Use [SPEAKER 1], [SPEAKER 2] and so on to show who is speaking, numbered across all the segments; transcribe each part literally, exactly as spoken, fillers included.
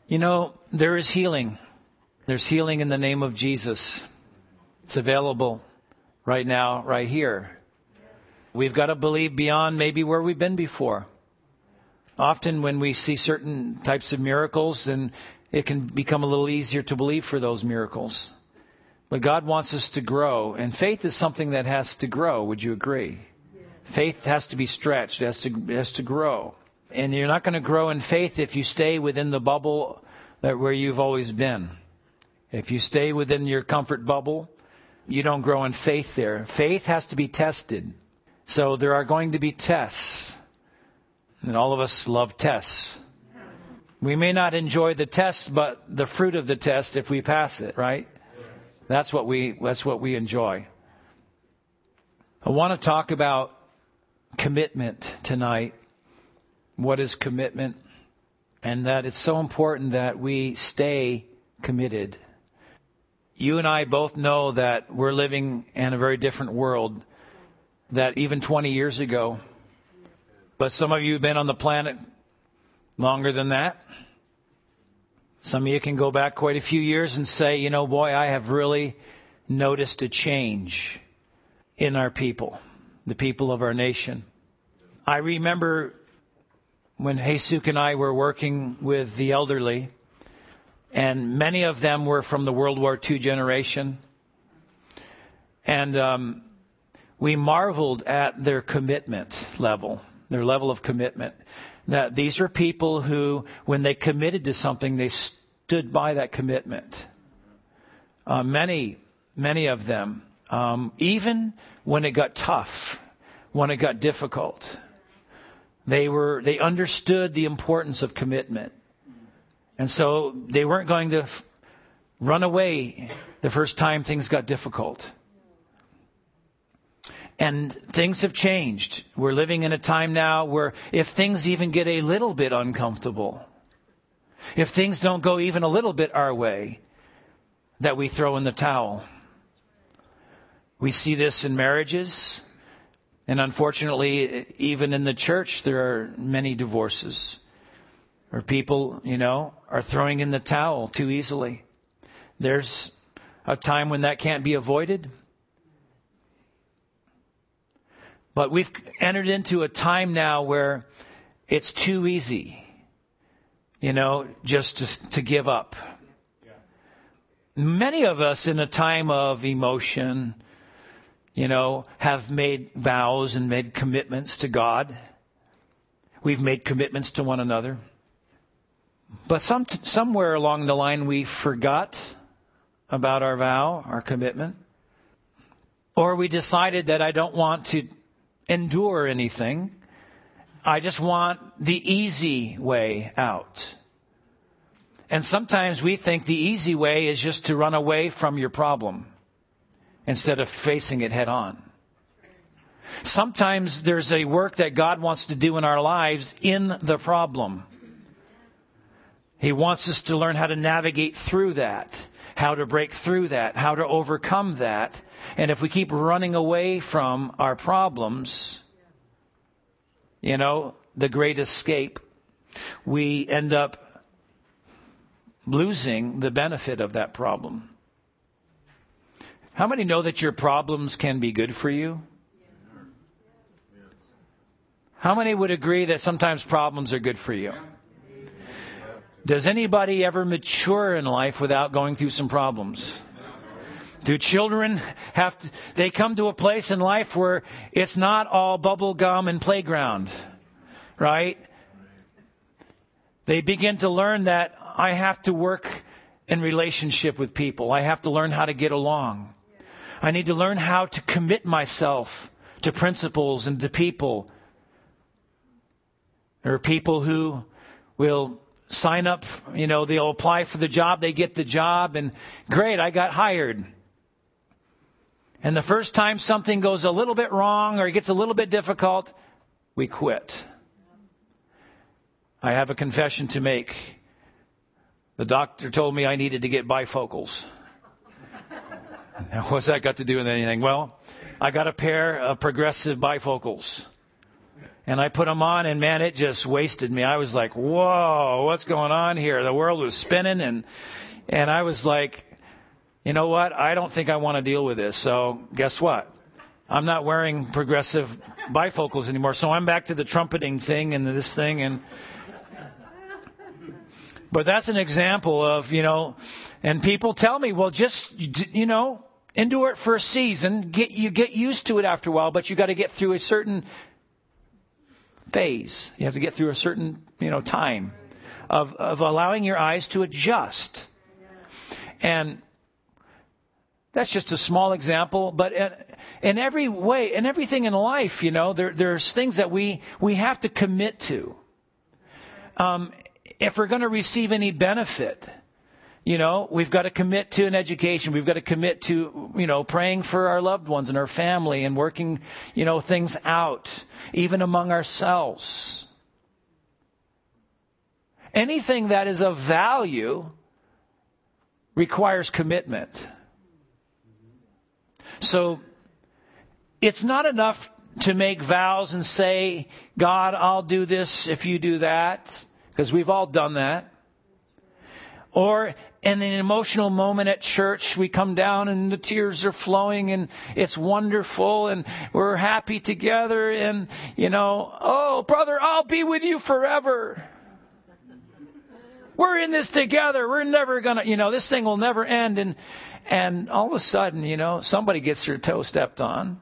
[SPEAKER 1] You know, there is healing. There's healing in the name of Jesus. It's available right now, right here. We've got to believe beyond maybe where we've been before. Often when we see certain types of miracles, then it can become a little easier to believe for those miracles. But God wants us to grow. And faith is something that has to grow. Would you agree? Faith has to be stretched. It has to, it has to grow. And you're not going to grow in faith if you stay within the bubble that where you've always been. If you stay within your comfort bubble, you don't grow in faith there. Faith has to be tested. So there are going to be tests. And all of us love tests. We may not enjoy the test, but the fruit of the test if we pass it, right? That's what we that's what we enjoy. I want to talk about commitment tonight. What is commitment? And that it's so important that we stay committed. You and I both know that we're living in a very different world that even twenty years ago. But some of you have been on the planet longer than that. Some of you can go back quite a few years and say, you know, boy, I have really noticed a change in our people, the people of our nation. I remember when Jesus and I were working with the elderly, and many of them were from the World War Two generation. And um, we marveled at their commitment level, their level of commitment. That these are people who, when they committed to something, they stood by that commitment. Uh, many, many of them, um, even when it got tough, when it got difficult, they were they understood the importance of commitment. And so they weren't going to f- run away the first time things got difficult. And things have changed. We're living in a time now where if things even get a little bit uncomfortable, if things don't go even a little bit our way, that we throw in the towel. We see this in marriages. And unfortunately, even in the church, there are many divorces. Or people, you know, are throwing in the towel too easily. There's a time when that can't be avoided. But we've entered into a time now where it's too easy, you know, just to, to give up. Yeah. Many of us in a time of emotion, you know, have made vows and made commitments to God. We've made commitments to one another. But some, somewhere along the line we forgot about our vow, our commitment. Or we decided that I don't want to endure anything. I just want the easy way out. And sometimes we think the easy way is just to run away from your problem instead of facing it head on. Sometimes there's a work that God wants to do in our lives in the problem. He wants us to learn how to navigate through that, how to break through that, how to overcome that. And if we keep running away from our problems, you know, the great escape, we end up losing the benefit of that problem. How many know that your problems can be good for you? How many would agree that sometimes problems are good for you? Does anybody ever mature in life without going through some problems? Do children have to, they come to a place in life where it's not all bubble gum and playground, right? They begin to learn that I have to work in relationship with people. I have to learn how to get along. I need to learn how to commit myself to principles and to people. There are people who will sign up, you know, they'll apply for the job, they get the job, and great, I got hired. And the first time something goes a little bit wrong or it gets a little bit difficult, we quit. I have a confession to make. The doctor told me I needed to get bifocals. Now, what's that got to do with anything? Well, I got a pair of progressive bifocals. And I put them on, and man, it just wasted me. I was like, whoa, what's going on here? The world was spinning, and and I was like, you know what? I don't think I want to deal with this. So guess what? I'm not wearing progressive bifocals anymore. So I'm back to the trumpeting thing and this thing. And but that's an example of, you know, and people tell me, well, just, you know, endure it for a season. Get you get used to it after a while, but you got to get through a certain phase. You have to get through a certain, you know, time of of allowing your eyes to adjust. And that's just a small example, but in every way, in everything in life, you know, there, there's things that we, we have to commit to. Um, if we're going to receive any benefit, you know, we've got to commit to an education. We've got to commit to, you know, praying for our loved ones and our family and working, you know, things out, even among ourselves. Anything that is of value requires commitment. So it's not enough to make vows and say, God, I'll do this if you do that, because we've all done that. Or in an emotional moment at church, we come down and the tears are flowing and it's wonderful and we're happy together and, you know, oh, brother, I'll be with you forever. We're in this together. We're never going to, you know, this thing will never end. And And all of a sudden, you know, somebody gets their toe stepped on.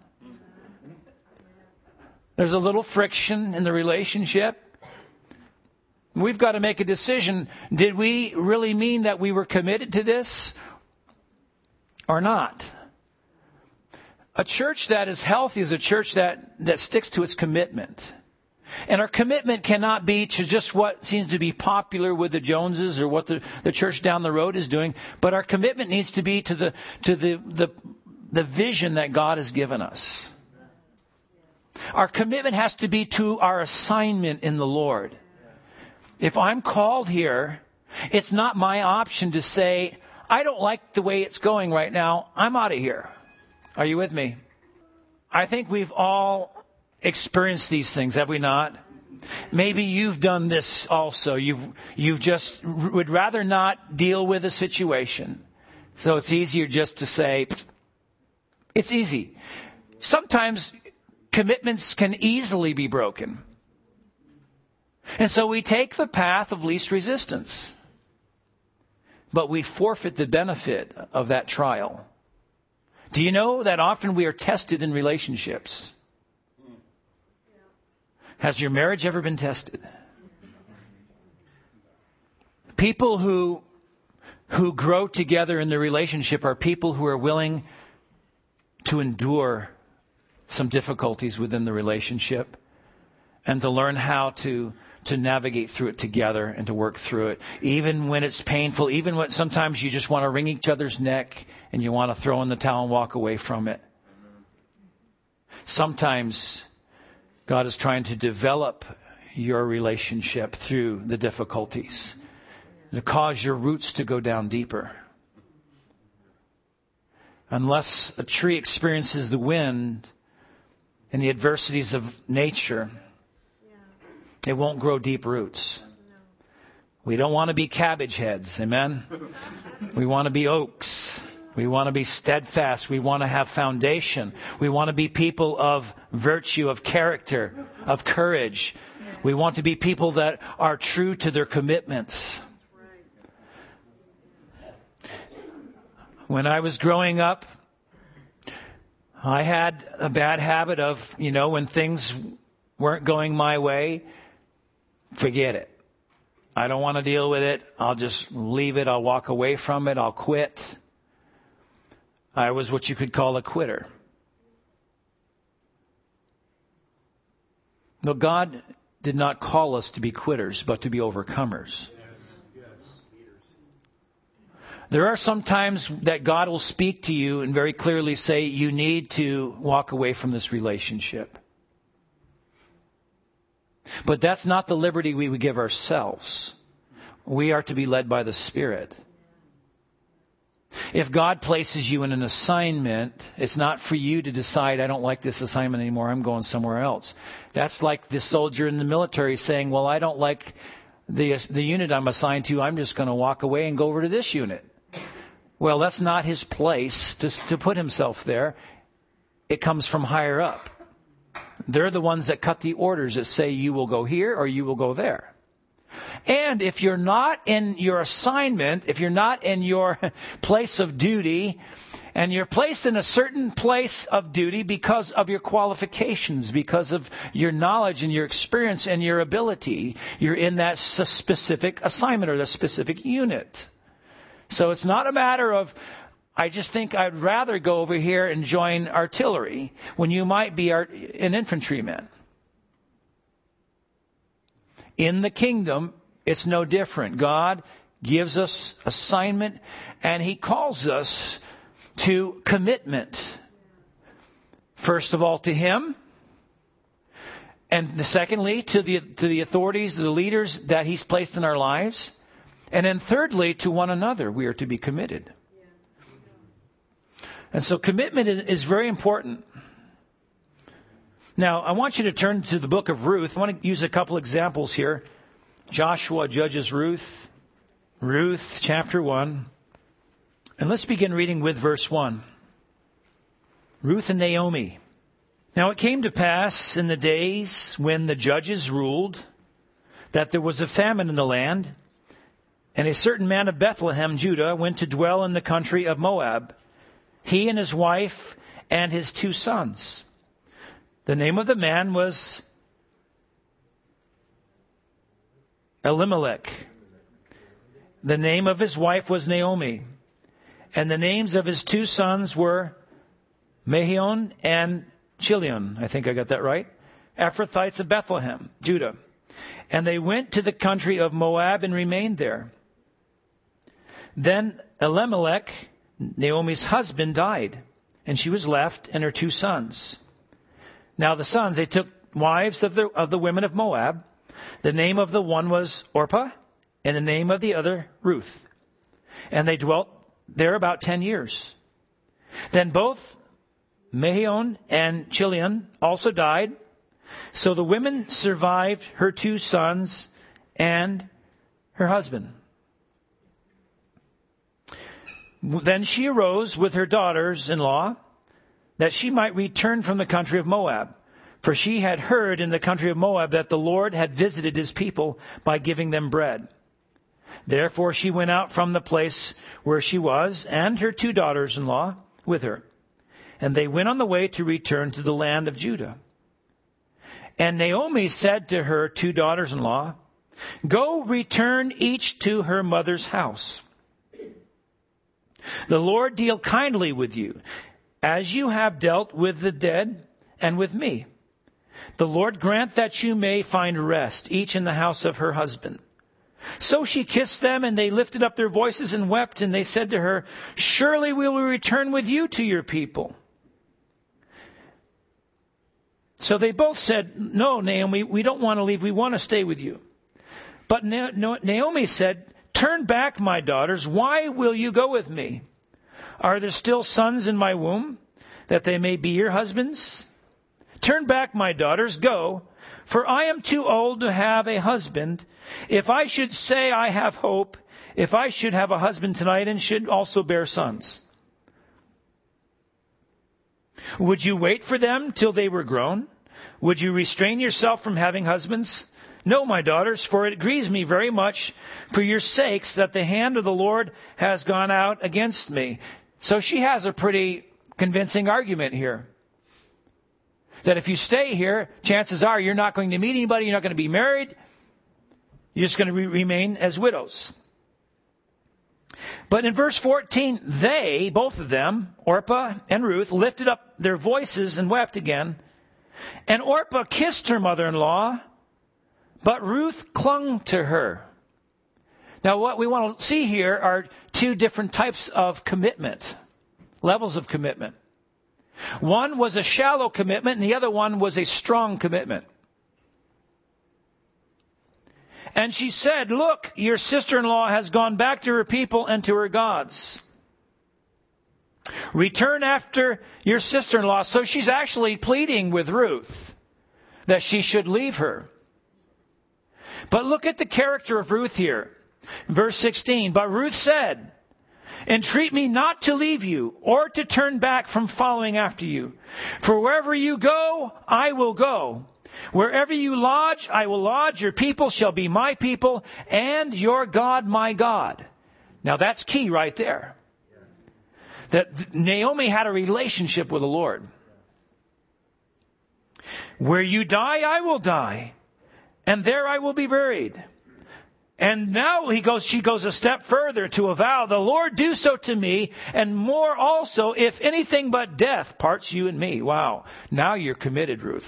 [SPEAKER 1] There's a little friction in the relationship. We've got to make a decision. Did we really mean that we were committed to this or not? A church that is healthy is a church that, that sticks to its commitment. And our commitment cannot be to just what seems to be popular with the Joneses or what the, the church down the road is doing. But our commitment needs to be to the to the, the the vision that God has given us. Our commitment has to be to our assignment in the Lord. If I'm called here, it's not my option to say, I don't like the way it's going right now. I'm out of here. Are you with me? I think we've all experienced these things, have we not? Maybe you've done this also. You've you've just would rather not deal with a situation. So it's easier just to say, it's easy. Sometimes commitments can easily be broken. And so we take the path of least resistance. But we forfeit the benefit of that trial. Do you know that often we are tested in relationships? Has your marriage ever been tested? People who who grow together in their relationship are people who are willing to endure some difficulties within the relationship and to learn how to to navigate through it together and to work through it. Even when it's painful, even when sometimes you just want to wring each other's neck and you want to throw in the towel and walk away from it. Sometimes God is trying to develop your relationship through the difficulties to cause your roots to go down deeper. Unless a tree experiences the wind and the adversities of nature, it won't grow deep roots. We don't want to be cabbage heads, amen? We want to be oaks. We want to be steadfast. We want to have foundation. We want to be people of virtue, of character, of courage. We want to be people that are true to their commitments. When I was growing up, I had a bad habit of, you know, when things weren't going my way, forget it. I don't want to deal with it. I'll just leave it. I'll walk away from it. I'll quit. I was what you could call a quitter. No, God did not call us to be quitters, but to be overcomers. There are some times that God will speak to you and very clearly say, you need to walk away from this relationship. But that's not the liberty we would give ourselves. We are to be led by the Spirit. If God places you in an assignment, it's not for you to decide, I don't like this assignment anymore, I'm going somewhere else. That's like the soldier in the military saying, well, I don't like the the unit I'm assigned to, I'm just going to walk away and go over to this unit. Well, that's not his place to, to put himself there. It comes from higher up. They're the ones that cut the orders that say you will go here or you will go there. And if you're not in your assignment, if you're not in your place of duty, and you're placed in a certain place of duty because of your qualifications, because of your knowledge and your experience and your ability, you're in that specific assignment or the specific unit. So it's not a matter of, I just think I'd rather go over here and join artillery when you might be an infantryman. In the kingdom, it's no different. God gives us assignment, and He calls us to commitment. First of all, to Him, and secondly, to the to the authorities, the leaders that He's placed in our lives, and then thirdly, to one another, we are to be committed. And so commitment is, is very important. Now, I want you to turn to the book of Ruth. I want to use a couple examples here. Joshua judges Ruth. Ruth chapter one. And let's begin reading with verse one. Ruth and Naomi. Now it came to pass in the days when the judges ruled that there was a famine in the land, and a certain man of Bethlehem, Judah, went to dwell in the country of Moab, he and his wife and his two sons. The name of the man was Elimelech. The name of his wife was Naomi. And the names of his two sons were Mahlon and Chilion. I think I got that right. Ephrathites of Bethlehem, Judah. And they went to the country of Moab and remained there. Then Elimelech, Naomi's husband, died, and she was left and her two sons. Now the sons, they took wives of the of the women of Moab. The name of the one was Orpah, and the name of the other Ruth. And they dwelt there about ten years. Then both Mahlon and Chilion also died. So the women survived her two sons and her husband. Then she arose with her daughters-in-law, that she might return from the country of Moab. For she had heard in the country of Moab that the Lord had visited His people by giving them bread. Therefore she went out from the place where she was, and her two daughters-in-law with her. And they went on the way to return to the land of Judah. And Naomi said to her two daughters-in-law, Go, return each to her mother's house. The Lord deal kindly with you, as you have dealt with the dead and with me. The Lord grant that you may find rest, each in the house of her husband. So she kissed them, and they lifted up their voices and wept, and they said to her, Surely we will return with you to your people. So they both said, No, Naomi, we don't want to leave. We want to stay with you. But Naomi said, Turn back, my daughters. Why will you go with me? Are there still sons in my womb, that they may be your husbands? Turn back, my daughters, go, for I am too old to have a husband. If I should say I have hope, if I should have a husband tonight and should also bear sons. Would you wait for them till they were grown? Would you restrain yourself from having husbands? No, my daughters, for it grieves me very much for your sakes that the hand of the Lord has gone out against me. So she has a pretty convincing argument here. That if you stay here, chances are you're not going to meet anybody, you're not going to be married, you're just going to re- remain as widows. But in verse fourteen, they, both of them, Orpah and Ruth, lifted up their voices and wept again. And Orpah kissed her mother-in-law, but Ruth clung to her. Now what we want to see here are two different types of commitment, levels of commitment. One was a shallow commitment, and the other one was a strong commitment. And she said, Look, your sister-in-law has gone back to her people and to her gods. Return after your sister-in-law. So she's actually pleading with Ruth that she should leave her. But look at the character of Ruth here. Verse sixteen. But Ruth said, entreat me not to leave you or to turn back from following after you. For wherever you go, I will go. Wherever you lodge, I will lodge. Your people shall be my people, and your God my God. Now that's key right there. That Naomi had a relationship with the Lord. Where you die, I will die, and there I will be buried. And now he goes, she goes a step further to avow, the Lord do so to me, and more also, if anything but death parts you and me. Wow. Now you're committed, Ruth.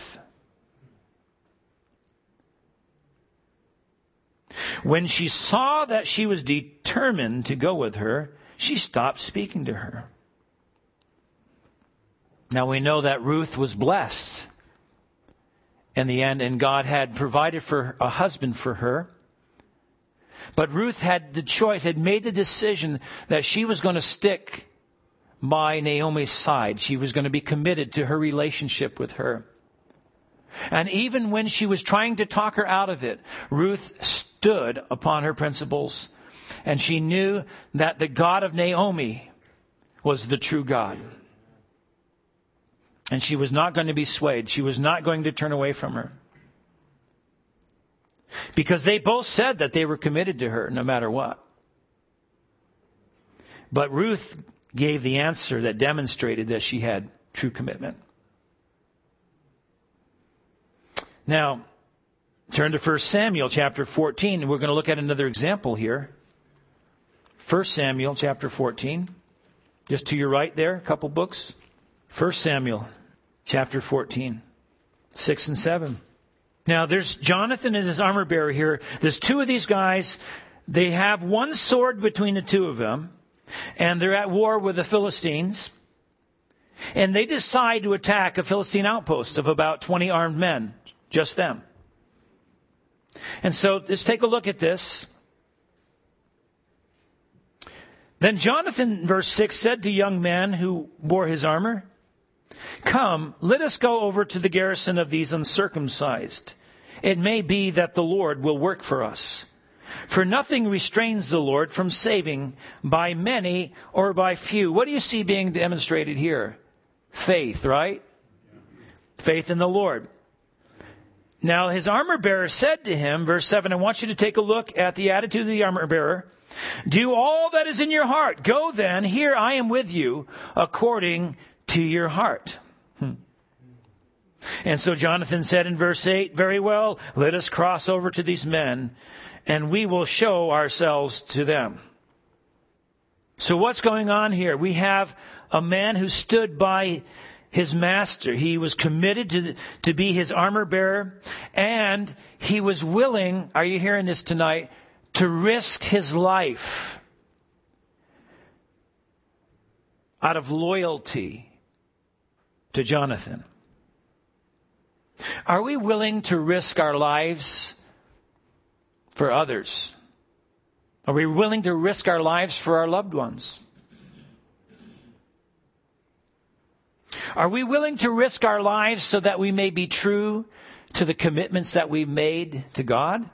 [SPEAKER 1] When she saw that she was determined to go with her, she stopped speaking to her. Now we know that Ruth was blessed in the end, and God had provided for a husband for her. But Ruth had the choice, had made the decision that she was going to stick by Naomi's side. She was going to be committed to her relationship with her. And even when she was trying to talk her out of it, Ruth stood upon her principles. And she knew that the God of Naomi was the true God. And she was not going to be swayed. She was not going to turn away from her. Because they both said that they were committed to her no matter what. But Ruth gave the answer that demonstrated that she had true commitment. Now, turn to First Samuel chapter fourteen, and we're going to look at another example here. First Samuel chapter fourteen. Just to your right there, a couple books. First Samuel chapter fourteen, six and seven. Now, there's Jonathan and his armor bearer here. There's two of these guys. They have one sword between the two of them, and they're at war with the Philistines. And they decide to attack a Philistine outpost of about twenty armed men. Just them. And so let's take a look at this. Then Jonathan, verse six, said to young men who bore his armor, come, let us go over to the garrison of these uncircumcised. It may be that the Lord will work for us. For nothing restrains the Lord from saving by many or by few. What do you see being demonstrated here? Faith, right? Faith in the Lord. Now his armor bearer said to him, verse seven, I want you to take a look at the attitude of the armor bearer. Do all that is in your heart. Go then, here I am with you, according to your heart. Hmm. And so Jonathan said in verse eight, very well, let us cross over to these men, and we will show ourselves to them. So what's going on here? We have a man who stood by his master. He was committed to, to be his armor bearer, and he was willing, are you hearing this tonight, to risk his life out of loyalty to Jonathan. Are we willing to risk our lives for others? Are we willing to risk our lives for our loved ones? Are we willing to risk our lives so that we may be true to the commitments that we've made to God?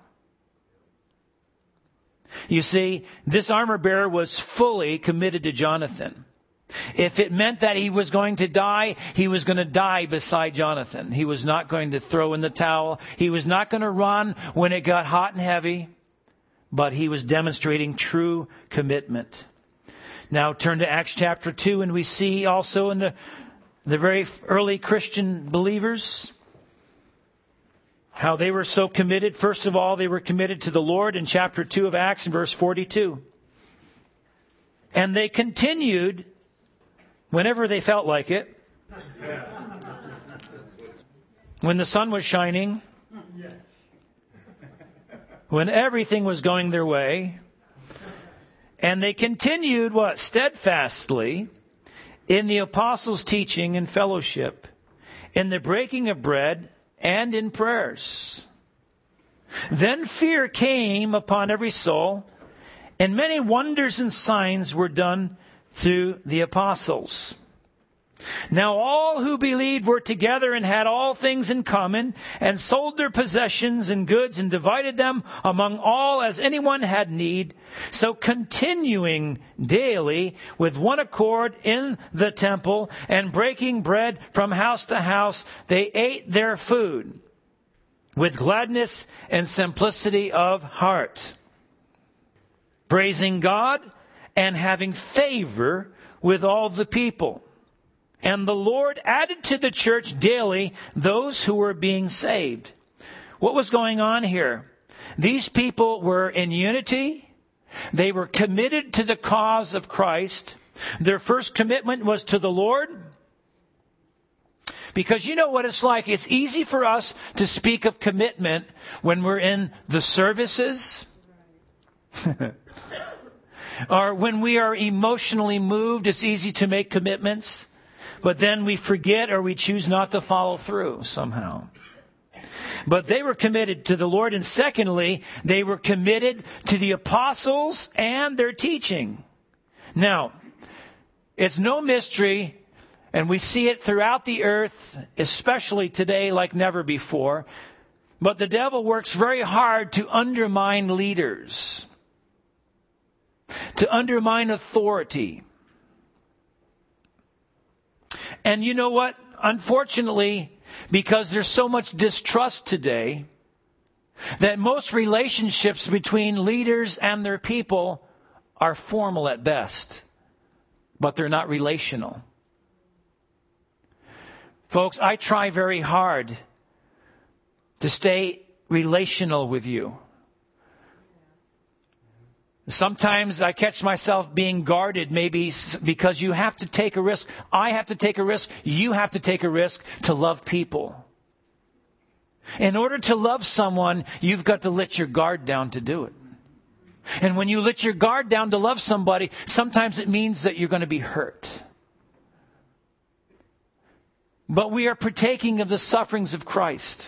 [SPEAKER 1] You see, this armor bearer was fully committed to Jonathan. If it meant that he was going to die, he was going to die beside Jonathan. He was not going to throw in the towel. He was not going to run when it got hot and heavy. But he was demonstrating true commitment. Now turn to Acts chapter two, and we see also in the The very early Christian believers, how they were so committed. First of all, they were committed to the Lord in chapter two of Acts in verse forty-two. And they continued whenever they felt like it. When the sun was shining. When everything was going their way. And they continued what? Steadfastly in the apostles' teaching and fellowship, in the breaking of bread, and in prayers. Then fear came upon every soul, and many wonders and signs were done through the apostles. Now all who believed were together and had all things in common, and sold their possessions and goods and divided them among all as anyone had need. So continuing daily with one accord in the temple and breaking bread from house to house, they ate their food with gladness and simplicity of heart, praising God and having favor with all the people. And the Lord added to the church daily those who were being saved. What was going on here? These people were in unity. They were committed to the cause of Christ. Their first commitment was to the Lord. Because you know what it's like. It's easy for us to speak of commitment when we're in the services. Or when we are emotionally moved, it's easy to make commitments. But then we forget or we choose not to follow through somehow. But they were committed to the Lord. And secondly, they were committed to the apostles and their teaching. Now, it's no mystery, and we see it throughout the earth, especially today like never before. But the devil works very hard to undermine leaders, to undermine authority. And you know what? Unfortunately, because there's so much distrust today, that most relationships between leaders and their people are formal at best, but they're not relational. Folks, I try very hard to stay relational with you. Sometimes I catch myself being guarded, maybe because you have to take a risk. I have to take a risk. You have to take a risk to love people. In order to love someone, you've got to let your guard down to do it. And when you let your guard down to love somebody, sometimes it means that you're going to be hurt. But we are partaking of the sufferings of Christ.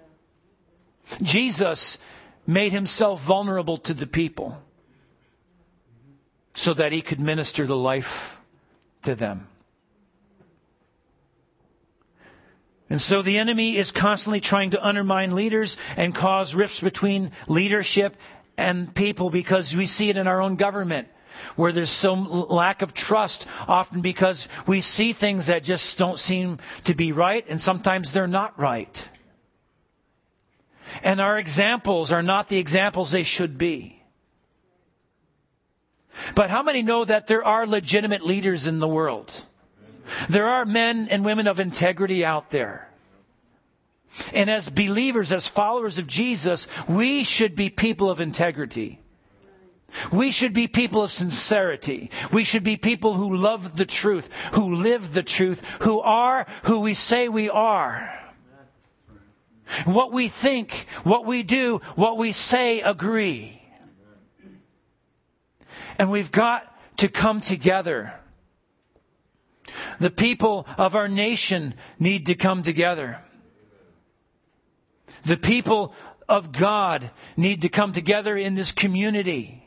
[SPEAKER 1] Jesus made himself vulnerable to the people, so that he could minister the life to them. And so the enemy is constantly trying to undermine leaders and cause rifts between leadership and people, because we see it in our own government, where there's some lack of trust, often because we see things that just don't seem to be right, and sometimes they're not right. And our examples are not the examples they should be. But how many know that there are legitimate leaders in the world? There are men and women of integrity out there. And as believers, as followers of Jesus, we should be people of integrity. We should be people of sincerity. We should be people who love the truth, who live the truth, who are who we say we are. What we think, what we do, what we say agree. And we've got to come together. The people of our nation need to come together. The people of God need to come together in this community.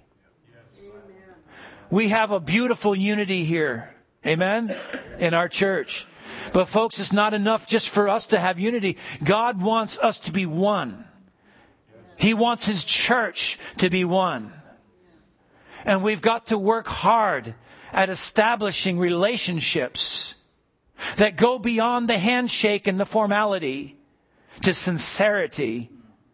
[SPEAKER 1] We have a beautiful unity here. Amen? In our church. But folks, it's not enough just for us to have unity. God wants us to be one. He wants His church to be one. And we've got to work hard at establishing relationships that go beyond the handshake and the formality to sincerity.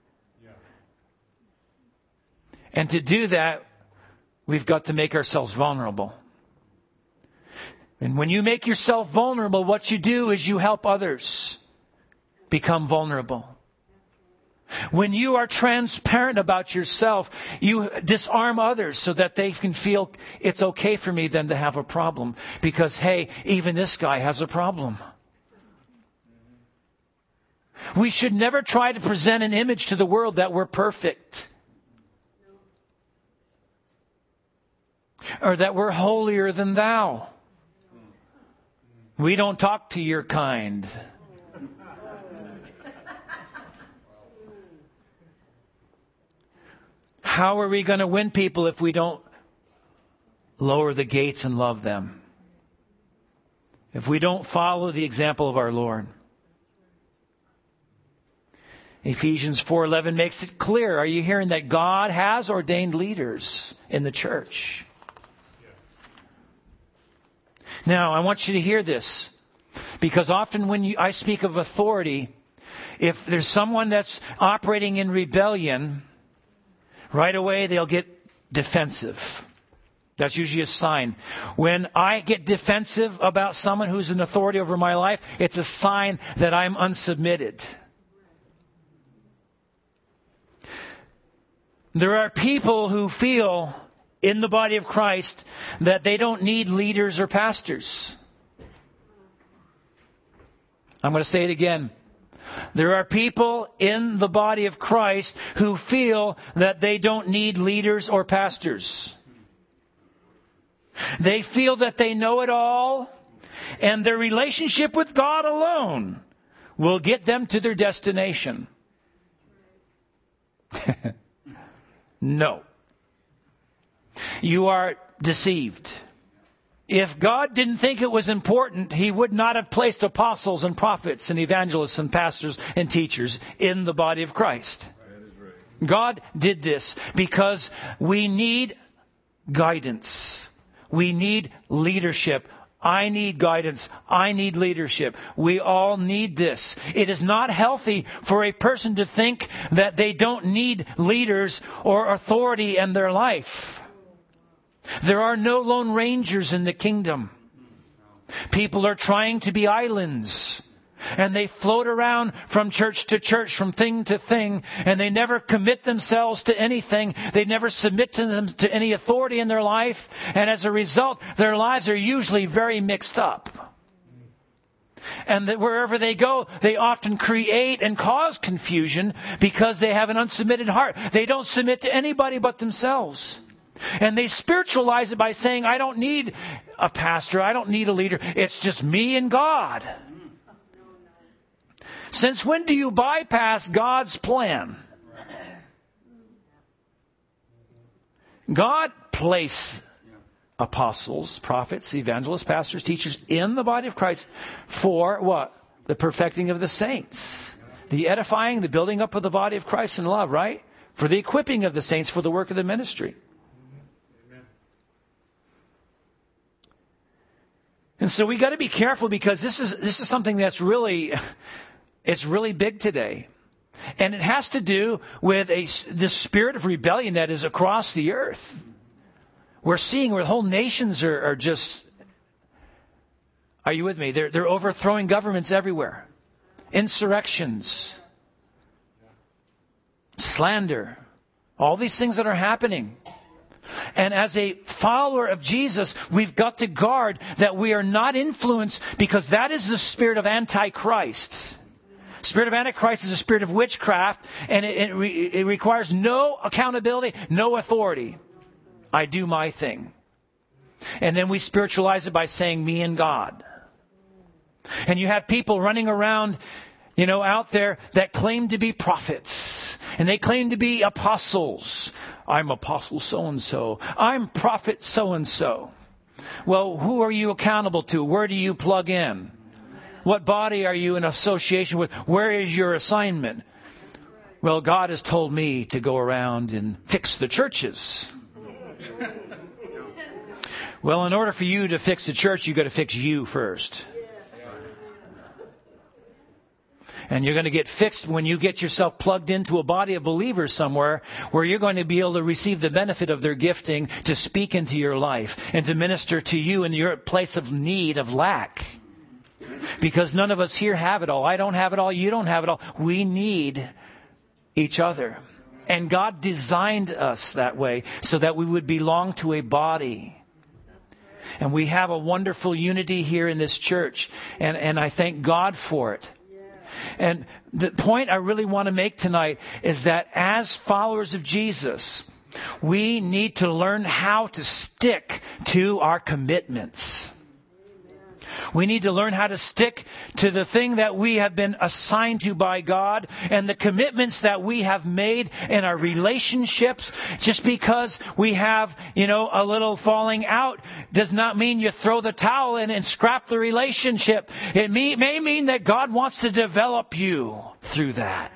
[SPEAKER 1] And to do that, we've got to make ourselves vulnerable. And when you make yourself vulnerable, what you do is you help others become vulnerable. When you are transparent about yourself, you disarm others so that they can feel it's okay for me then to have a problem. Because, hey, even this guy has a problem. We should never try to present an image to the world that we're perfect. Or that we're holier than thou. We don't talk to your kind. How are we going to win people if we don't lower the gates and love them? if we don't follow the example of our Lord. Ephesians four eleven makes it clear. Are you hearing that God has ordained leaders in the church? Now, I want you to hear this, because often when you, I speak of authority, if there's someone that's operating in rebellion, right away they'll get defensive. That's usually a sign. When I get defensive about someone who's an authority over my life, it's a sign that I'm unsubmitted. There are people who feel in the body of Christ that they don't need leaders or pastors. I'm going to say it again. There are people in the body of Christ who feel that they don't need leaders or pastors. They feel that they know it all, and their relationship with God alone will get them to their destination. No. You are deceived. If God didn't think it was important, He would not have placed apostles and prophets and evangelists and pastors and teachers in the body of Christ. God did this because we need guidance. We need leadership. I need guidance. I need leadership. We all need this. It is not healthy for a person to think that they don't need leaders or authority in their life. There are no lone rangers in the kingdom. People are trying to be islands. And they float around from church to church, from thing to thing, and they never commit themselves to anything. They never submit to them to any authority in their life. And as a result, their lives are usually very mixed up. And that wherever they go, they often create and cause confusion because they have an unsubmitted heart. They don't submit to anybody but themselves. And they spiritualize it by saying, I don't need a pastor, I don't need a leader. It's just me and God. Since when do you bypass God's plan? God placed apostles, prophets, evangelists, pastors, teachers in the body of Christ for what? The perfecting of the saints. The edifying, the building up of the body of Christ in love, right? For the equipping of the saints for the work of the ministry. And so we got to be careful, because this is this is something that's really, it's really big today. And it has to do with a, the spirit of rebellion that is across the earth. We're seeing where whole nations are, are just, are you with me? They're, they're overthrowing governments everywhere. Insurrections. Slander. All these things that are happening. And as a follower of Jesus, we've got to guard that we are not influenced, because that is the spirit of Antichrist. Spirit of Antichrist is a spirit of witchcraft, and it, it, re, it requires no accountability, no authority. I do my thing. And then we spiritualize it by saying me and God. And you have people running around, you know, out there that claim to be prophets. And they claim to be apostles. I'm apostle so-and-so. I'm prophet so-and-so. Well, who are you accountable to? Where do you plug in? What body are you in association with? Where is your assignment? Well, God has told me to go around and fix the churches. Well, in order for you to fix the church, you've got to fix you first. And you're going to get fixed when you get yourself plugged into a body of believers somewhere where you're going to be able to receive the benefit of their gifting to speak into your life and to minister to you in your place of need, of lack. Because none of us here have it all. I don't have it all. You don't have it all. We need each other. And God designed us that way so that we would belong to a body. And we have a wonderful unity here in this church. And, and I thank God for it. And the point I really want to make tonight is that as followers of Jesus, we need to learn how to stick to our commitments. We need to learn how to stick to the thing that we have been assigned to by God and the commitments that we have made in our relationships. Just because we have, you know, a little falling out does not mean you throw the towel in and scrap the relationship. It may, may mean that God wants to develop you through that.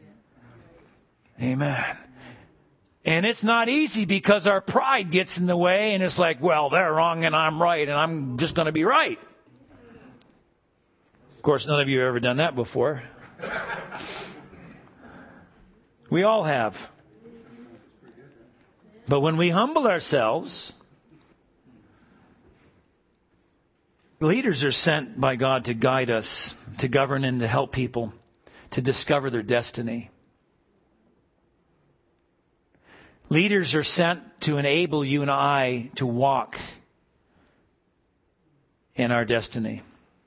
[SPEAKER 1] Amen. And it's not easy because our pride gets in the way and it's like, well, they're wrong and I'm right and I'm just going to be right. Of course, none of you have ever done that before. We all have. But when we humble ourselves, leaders are sent by God to guide us, to govern and to help people to discover their destiny. Leaders are sent to enable you and I to walk in our destiny.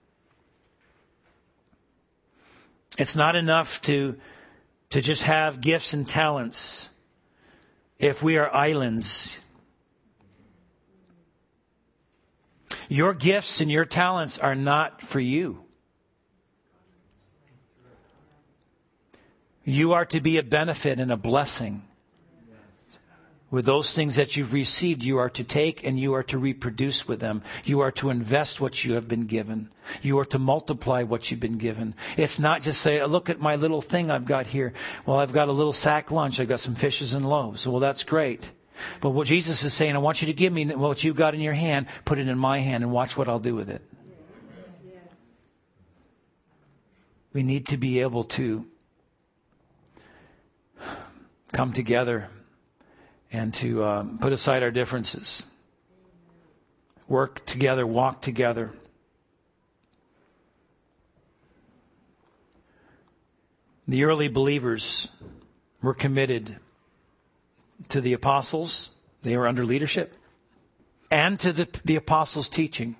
[SPEAKER 1] It's not enough to, to just have gifts and talents if we are islands. Your gifts and your talents are not for you. You are to be a benefit and a blessing. With those things that you've received, you are to take and you are to reproduce with them. You are to invest what you have been given. You are to multiply what you've been given. It's not just say, look at my little thing I've got here. Well, I've got a little sack lunch. I've got some fishes and loaves. Well, that's great. But what Jesus is saying, I want you to give me what you've got in your hand, put it in my hand and watch what I'll do with it. We need to be able to come together and to um, put aside our differences. Work together, walk together. The early believers were committed to the apostles. They were under leadership. And to the, the apostles' teaching.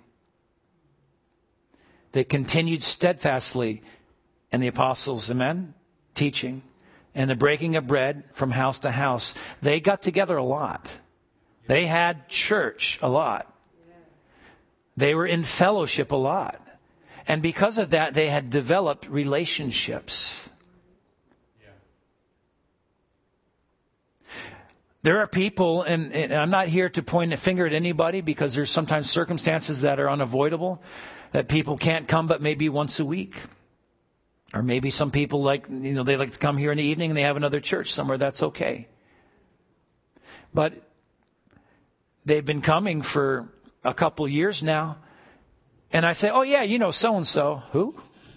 [SPEAKER 1] They continued steadfastly in the apostles' amen, teaching. And the breaking of bread from house to house. They got together a lot. They had church a lot. They were in fellowship a lot. And because of that, they had developed relationships. There are people, and, and I'm not here to point a finger at anybody because there's sometimes circumstances that are unavoidable, that people can't come but maybe once a week. Or maybe some people like, you know, they like to come here in the evening and they have another church somewhere. That's okay. But they've been coming for a couple years now. And I say, oh yeah, you know so-and-so. Who?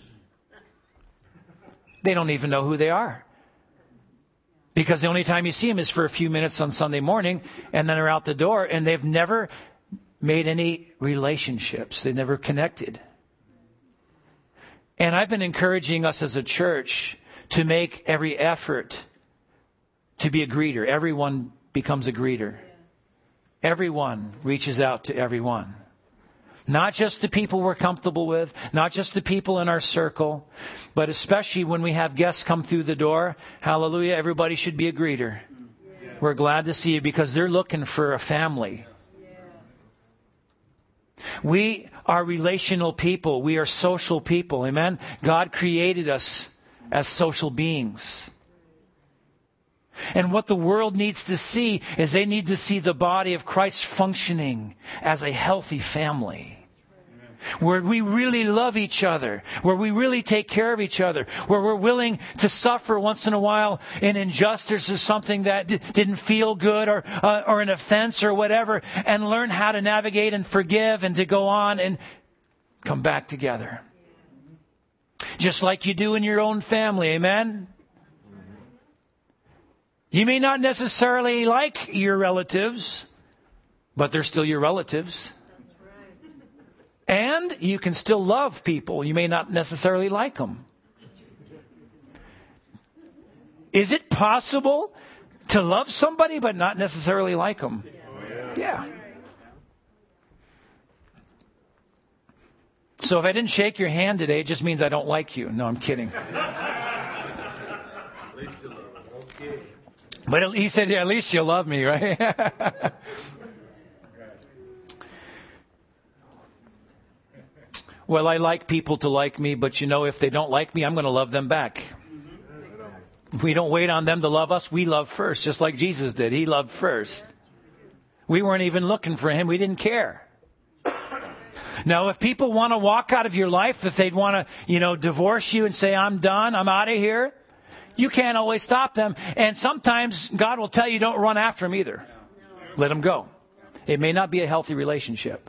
[SPEAKER 1] They don't even know who they are. Because the only time you see them is for a few minutes on Sunday morning. And then they're out the door. And they've never made any relationships. They've never connected. And I've been encouraging us as a church to make every effort to be a greeter. Everyone becomes a greeter. Everyone reaches out to everyone. Not just the people we're comfortable with, not just the people in our circle, but especially when we have guests come through the door. Hallelujah, everybody should be a greeter. We're glad to see you because they're looking for a family. We are relational people. We are social people. Amen? God created us as social beings. And what the world needs to see is they need to see the body of Christ functioning as a healthy family. Where we really love each other. Where we really take care of each other. Where we're willing to suffer once in a while in injustice or something that d- didn't feel good or, uh, or an offense or whatever. And learn how to navigate and forgive and to go on and come back together. Just like you do in your own family. Amen? You may not necessarily like your relatives, but they're still your relatives. And you can still love people. You may not necessarily like them. Is it possible to love somebody but not necessarily like them? Yeah. So if I didn't shake your hand today, it just means I don't like you. No, I'm kidding. But he said, yeah, at least you love me, right? Well, I like people to like me, but you know, if they don't like me, I'm going to love them back. We don't wait on them to love us. We love first, just like Jesus did. He loved first. We weren't even looking for Him. We didn't care. Now, if people want to walk out of your life, if they'd want to, you know, divorce you and say, I'm done, I'm out of here, you can't always stop them. And sometimes God will tell you don't run after them either. Let them go. It may not be a healthy relationship.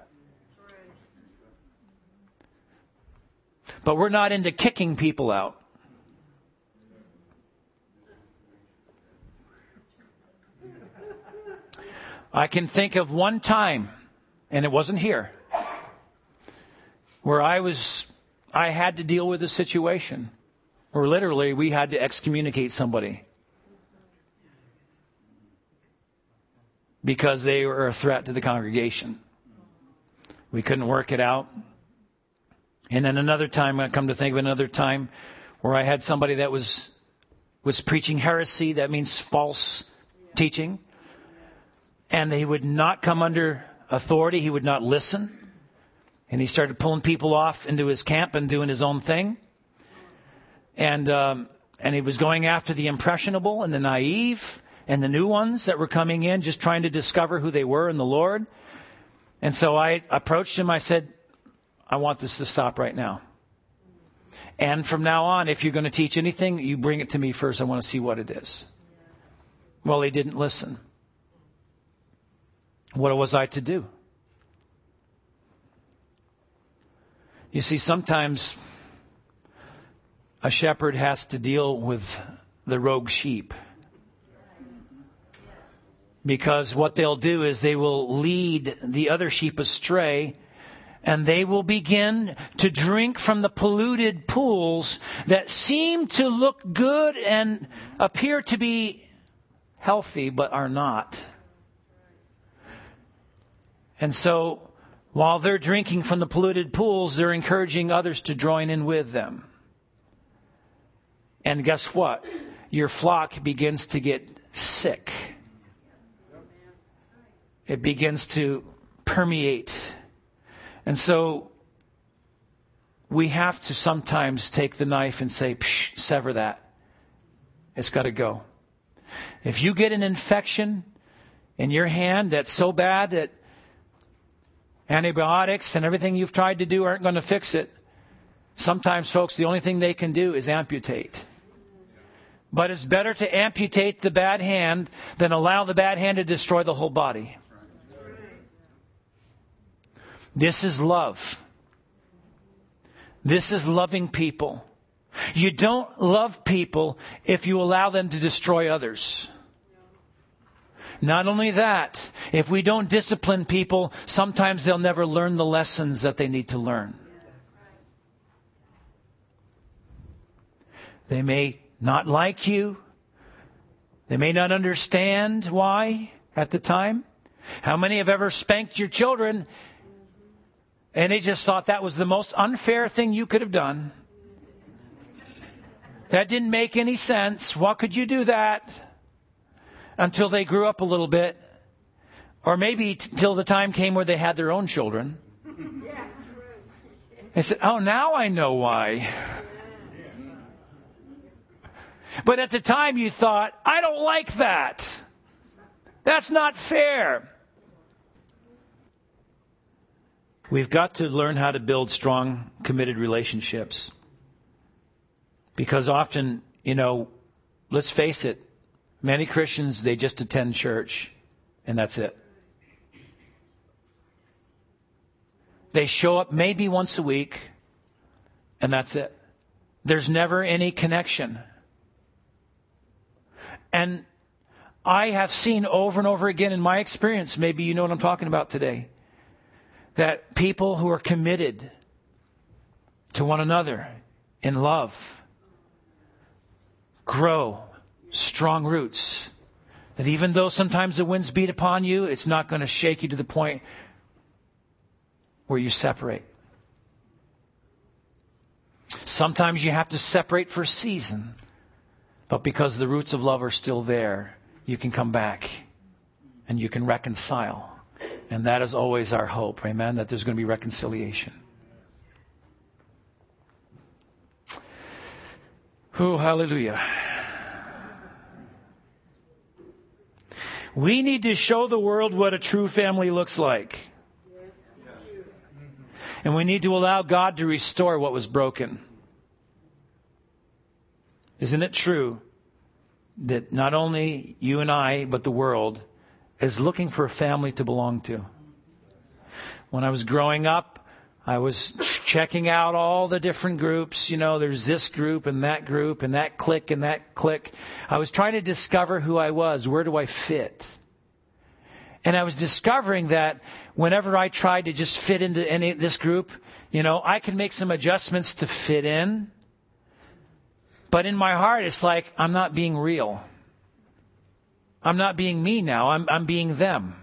[SPEAKER 1] But we're not into kicking people out. I can think of one time, and it wasn't here, where I was, I had to deal with a situation where literally we had to excommunicate somebody because they were a threat to the congregation. We couldn't work it out. And then another time, I come to think of another time where I had somebody that was was preaching heresy, that means false teaching. And he would not come under authority. He would not listen. And he started pulling people off into his camp and doing his own thing. And um, and he was going after the impressionable and the naive and the new ones that were coming in, just trying to discover who they were in the Lord. And so I approached him. I said, I want this to stop right now. And from now on, if you're going to teach anything, you bring it to me first. I want to see what it is. Well, he didn't listen. What was I to do? You see, sometimes a shepherd has to deal with the rogue sheep. Because what they'll do is they will lead the other sheep astray, and they will begin to drink from the polluted pools that seem to look good and appear to be healthy, but are not. And so, while they're drinking from the polluted pools, they're encouraging others to join in with them. And guess what? Your flock begins to get sick. It begins to permeate. And so, we have to sometimes take the knife and say, Psh, sever that. It's got to go. If you get an infection in your hand that's so bad that antibiotics and everything you've tried to do aren't going to fix it, sometimes, folks, the only thing they can do is amputate. But it's better to amputate the bad hand than allow the bad hand to destroy the whole body. This is love. This is loving people. You don't love people if you allow them to destroy others. Not only that, if we don't discipline people, sometimes they'll never learn the lessons that they need to learn. They may not like you. They may not understand why at the time. How many have ever spanked your children and they just thought that was the most unfair thing you could have done? That didn't make any sense. Why could you do that? Until they grew up a little bit. Or maybe t- till the time came where they had their own children. They said, oh, now I know why. But at the time you thought, I don't like that. That's not fair. We've got to learn how to build strong, committed relationships. Because often, you know, let's face it, many Christians, they just attend church, and that's it. They show up maybe once a week, and that's it. There's never any connection. And I have seen over and over again in my experience, maybe you know what I'm talking about today, that people who are committed to one another in love grow strong roots. That even though sometimes the winds beat upon you, it's not going to shake you to the point where you separate. Sometimes you have to separate for a season. But because the roots of love are still there, you can come back and you can reconcile. And that is always our hope, amen, that there's going to be reconciliation. Oh, hallelujah. We need to show the world what a true family looks like. And we need to allow God to restore what was broken. Isn't it true that not only you and I, but the world is looking for a family to belong to? When I was growing up, I was checking out all the different groups. You know, there's this group and that group and that clique and that clique. I was trying to discover who I was. Where do I fit? And I was discovering that whenever I tried to just fit into any this group, you know, I can make some adjustments to fit in. But in my heart, it's like I'm not being real. I'm not being me now. I'm, I'm being them.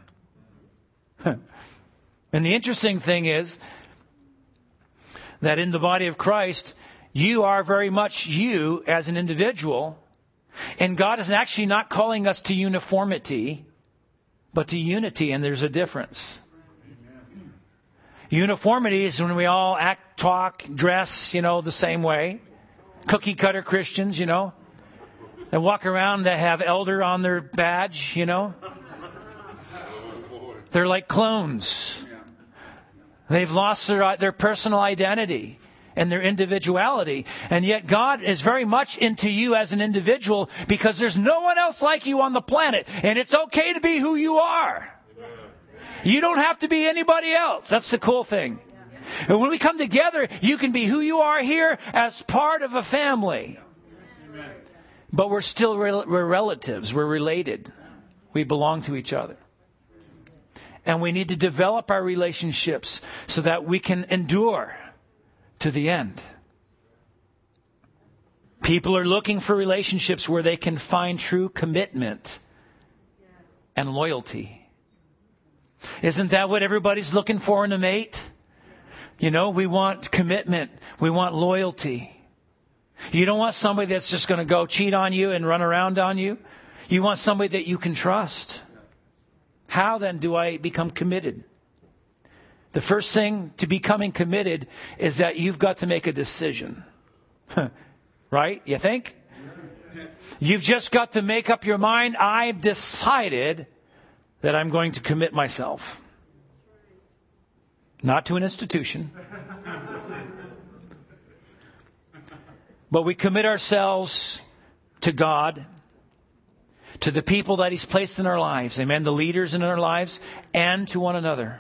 [SPEAKER 1] And the interesting thing is that in the body of Christ, you are very much you as an individual. And God is actually not calling us to uniformity, but to unity, and there's a difference. Amen. Uniformity is when we all act, talk, dress, you know, the same way. Cookie cutter Christians, you know. They walk around, they have elder on their badge, you know. They're like clones. They've lost their, their personal identity and their individuality. And yet God is very much into you as an individual because there's no one else like you on the planet. And it's okay to be who you are. You don't have to be anybody else. That's the cool thing. And when we come together, you can be who you are here as part of a family. But we're still we're relatives. We're related. We belong to each other. And we need to develop our relationships so that we can endure to the end. People are looking for relationships where they can find true commitment and loyalty. Isn't that what everybody's looking for in a mate? You know, we want commitment. We want loyalty. You don't want somebody that's just going to go cheat on you and run around on you. You want somebody that you can trust. How then do I become committed? The first thing to becoming committed is that you've got to make a decision. Right? You think? You've just got to make up your mind. I've decided that I'm going to commit myself. Not to an institution. But we commit ourselves to God, to the people that He's placed in our lives, amen, the leaders in our lives, and to one another.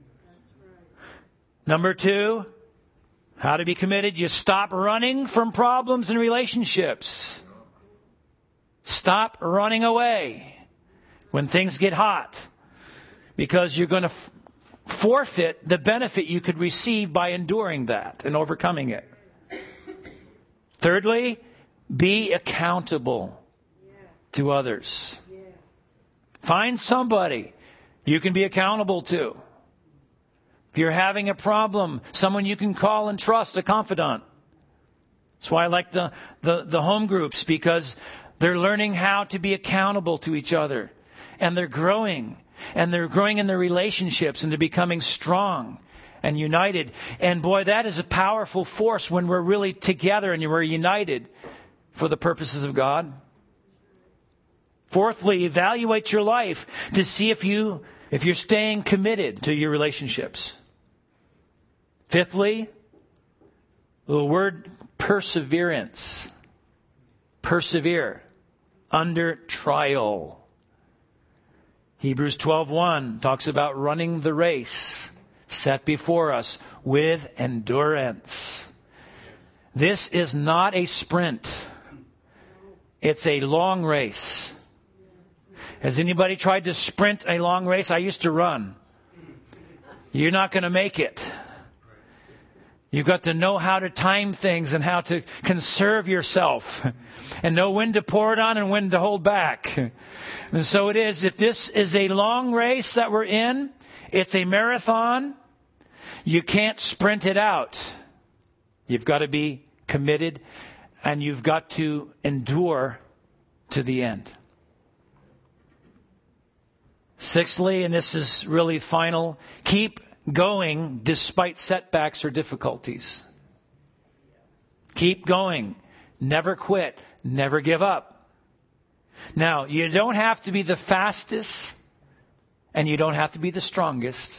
[SPEAKER 1] Number two, how to be committed. You stop running from problems and relationships. Stop running away when things get hot, because you're going to f- forfeit the benefit you could receive by enduring that and overcoming it. Thirdly, be accountable to others. Find somebody you can be accountable to. If you're having a problem, someone you can call and trust, a confidant. That's why I like the, the, the home groups, because they're learning how to be accountable to each other. And they're growing. And they're growing in their relationships, and they're becoming strong and united. And boy, that is a powerful force when we're really together and we're united for the purposes of God. Fourthly, evaluate your life to see if you if you're staying committed to your relationships. Fifthly, the word perseverance. Persevere under trial. Hebrews twelve one talks about running the race set before us with endurance. This is not a sprint. It's a long race. Has anybody tried to sprint a long race? I used to run. You're not going to make it. You've got to know how to time things and how to conserve yourself and know when to pour it on and when to hold back. And so it is. If this is a long race that we're in, it's a marathon. You can't sprint it out. You've got to be committed, and you've got to endure to the end. Sixthly, and this is really final, keep going despite setbacks or difficulties. Keep going Never quit. Never give up. Now, you don't have to be the fastest, and you don't have to be the strongest.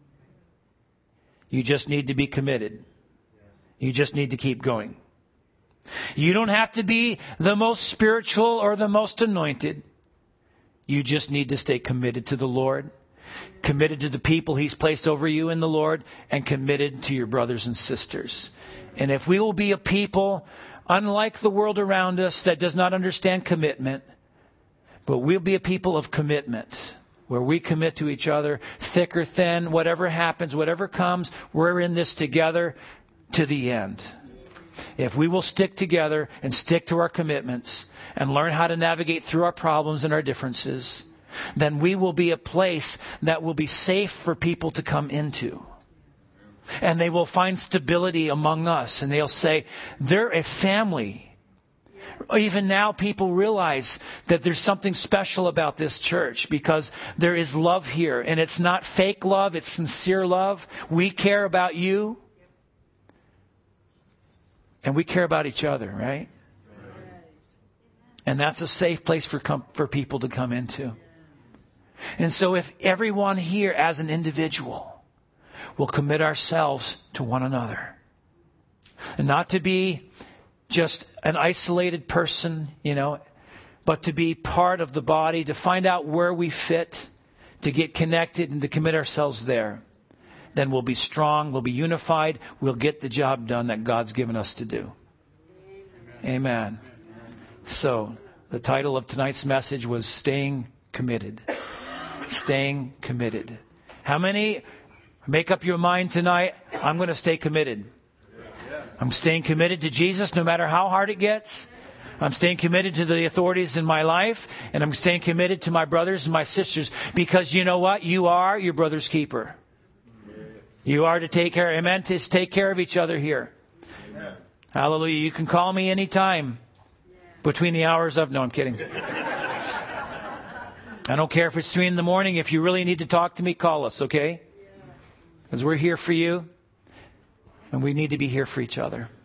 [SPEAKER 1] You just need to be committed. You just need to keep going. You don't have to be the most spiritual or the most anointed. You just need to stay committed to the Lord, committed to the people He's placed over you in the Lord, and committed to your brothers and sisters. And if we will be a people, unlike the world around us that does not understand commitment, but we'll be a people of commitment, where we commit to each other, thick or thin, whatever happens, whatever comes, we're in this together to the end. If we will stick together and stick to our commitments and learn how to navigate through our problems and our differences, then we will be a place that will be safe for people to come into. And they will find stability among us. And they'll say, they're a family. Even now, people realize that there's something special about this church because there is love here. And it's not fake love, it's sincere love. We care about you. And we care about each other, right? And that's a safe place for com- for people to come into. And so if everyone here as an individual will commit ourselves to one another, and not to be just an isolated person, you know, but to be part of the body, to find out where we fit, to get connected and to commit ourselves there, then we'll be strong, we'll be unified, we'll get the job done that God's given us to do. Amen. So, the title of tonight's message was Staying Committed. Staying committed. How many make up your mind tonight? I'm going to stay committed. I'm staying committed to Jesus no matter how hard it gets. I'm staying committed to the authorities in my life. And I'm staying committed to my brothers and my sisters. Because you know what? You are your brother's keeper. You are to take care, amen, to take care of each other here. Amen. Hallelujah. You can call me anytime between the hours of, no, I'm kidding. I don't care if it's three in the morning. If you really need to talk to me, call us, okay? Because we're here for you. And we need to be here for each other.